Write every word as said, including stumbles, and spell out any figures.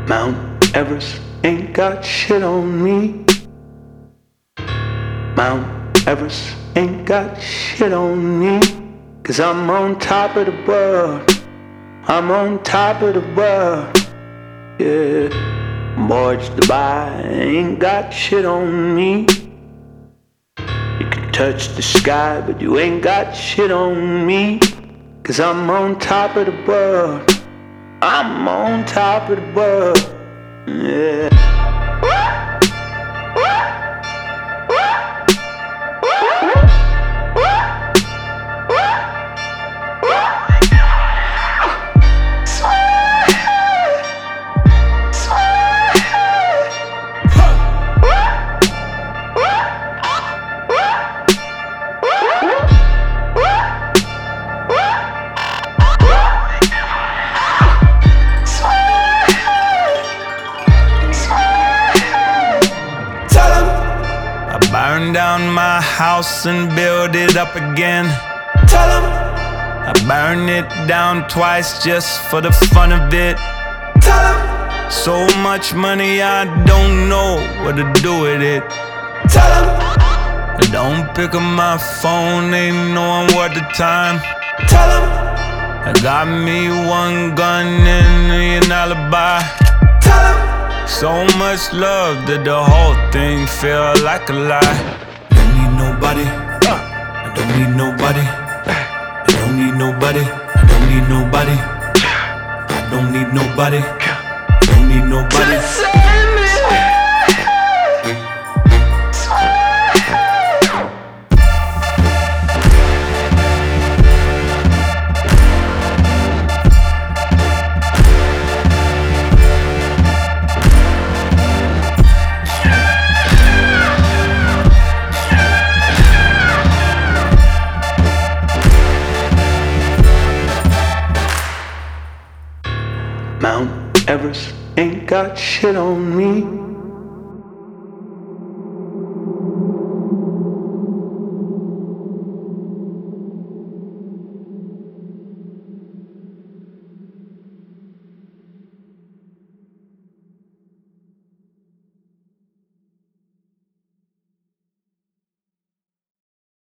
Mount Everest ain't got shit on me. Mount Everest ain't got shit on me. Cause I'm on top of the world. I'm on top of the world. Yeah. Boys Dubai ain't got shit on me. You can touch the sky, but you ain't got shit on me. Cause I'm on top of the world. I'm on top of the world. Yeah. Burn down my house and build it up again. Tell 'em I burn it down twice just for the fun of it. Tell 'em so much money I don't know what to do with it. Tell 'em I don't pick up my phone, ain't knowing what the time. Tell 'em I got me one gun and an alibi. Tell 'em so much love that the whole thing feel like a lie. Don't need nobody, I don't need nobody. I don't need nobody, I don't need nobody. I don't need nobody, I don't need nobody. Mount Everest ain't got shit on me.